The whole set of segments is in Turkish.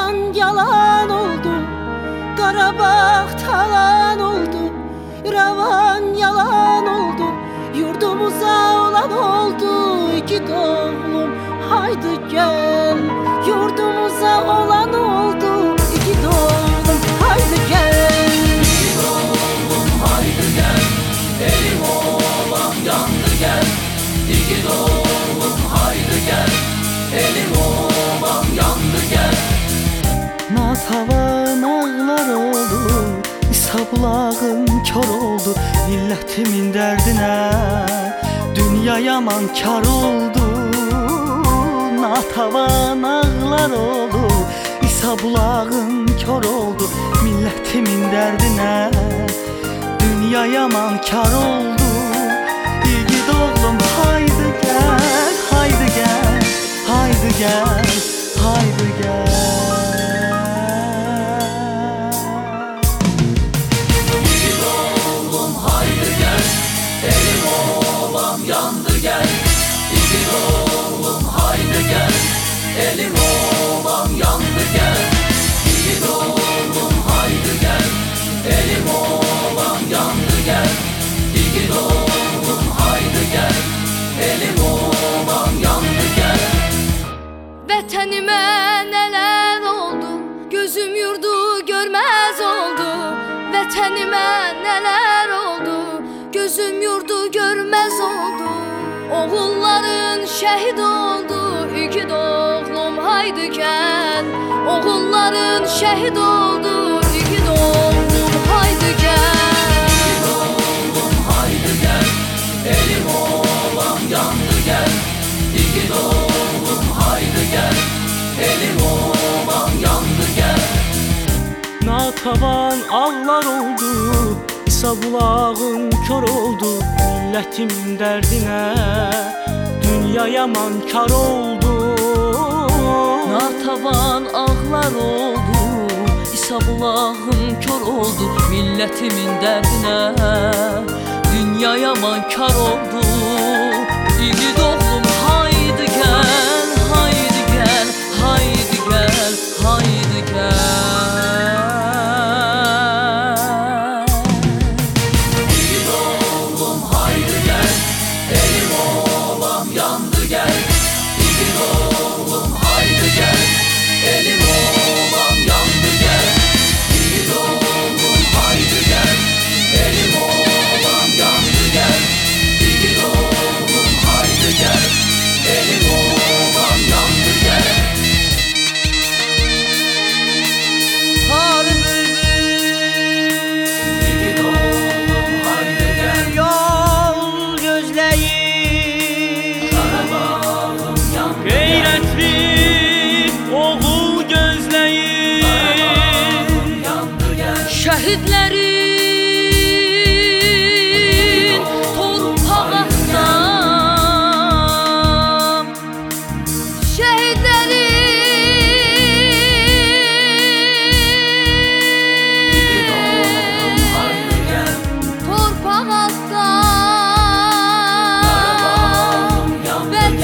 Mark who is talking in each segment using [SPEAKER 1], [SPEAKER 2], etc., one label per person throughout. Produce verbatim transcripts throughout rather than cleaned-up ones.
[SPEAKER 1] Yalan yalan oldu, Qarabağ talan oldu. Ravan yalan oldu, yurdumuza olan oldu. İki doğum haydi gel, yurdumuza olan oldu. İki doğum haydi gel.
[SPEAKER 2] İki doğum haydi gel, elim oğlan yandı gel. İki doğum haydi gel, elim oğlan yandı gel.
[SPEAKER 3] Natavan ağlar oldu, İsabulağın kör oldu. Milletimin derdine dünya yaman kar oldu. Natavan ağlar oldu, İsabulağın kör oldu. Milletimin derdine dünya yaman kar oldu. İgid oğlum haydi gel, haydi gel, haydi gel, haydi gel.
[SPEAKER 2] Yandı gel, iki doğum haydi gel. Elim oğlan yandı gel. İki doğum haydi gel, elim oğlan yandı gel. İki doğum haydi gel, elim oğlan yandı gel.
[SPEAKER 4] Vətənimə nələr oldu, gözüm yurdu görməz oldu. Vətənimə nələr oldu, gözüm yurdu görməz oldu. Oğulların şəhid oldu, iki doğum haydi gel. Oğulların şəhid oldu, iki doğum haydi gel.
[SPEAKER 2] İki doğum haydi gel, elim oğlan yandı gel. İki doğum haydi gel, elim oğlan yandı gel.
[SPEAKER 3] Natavan ağlar oldu, İsabulağın kör oldu. Milletimin derdine dünya yaman kar oldu.
[SPEAKER 5] Natavan ağlar oldu, İsabulağım kör oldu. Milletimin derdine dünya yaman kar oldu. İgid oğlum haydi gel, haydi gel, haydi gel, haydi gel.
[SPEAKER 2] Yandı gel, iki doğum haydi gel. Elim oğlan yandı gel. İki doğum haydi gel, elim oğlan yandı gel. İki doğum haydi gel, elim oğlan yandı gel.
[SPEAKER 3] Har bülbül
[SPEAKER 2] İki doğum haydi gel,
[SPEAKER 3] yol gözleyip gayretli oğul gözleyip
[SPEAKER 4] Şəhidlərin torpaq atdan, şəhidlərin torpaq atdan, vətən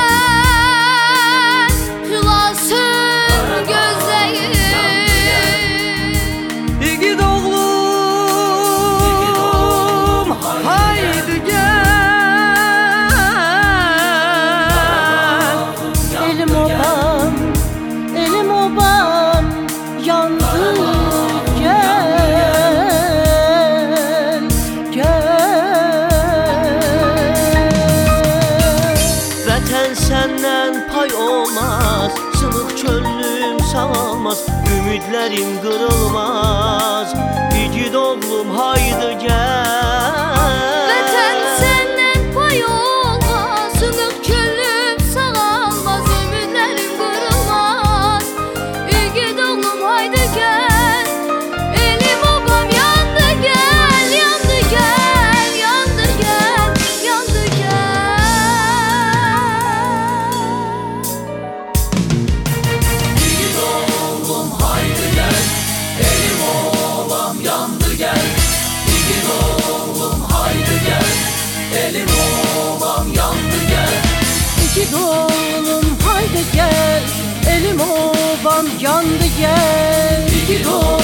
[SPEAKER 4] xilasın gözləyir.
[SPEAKER 3] İgid oğlum haydi gel.
[SPEAKER 1] Elim obam, elim obam yandı gel, gel.
[SPEAKER 3] Vətən səndən pay olmaz, sınıq çöllüm sağalmaz, ümidlərim qırılmaz. İgid oğlum haydi gel.
[SPEAKER 4] Vətən səndən pay olmaz, sınıq çölüm sağalmaz, ümidlərim qırılmaz. İgid oğlum haydi gel, elim obam yandı gel, yandı gel, yandı gel, yandı gel.
[SPEAKER 2] İki doğum haydi gel, elim oğlan yandı gel. İki doğum
[SPEAKER 1] gel.
[SPEAKER 2] İgid oğlum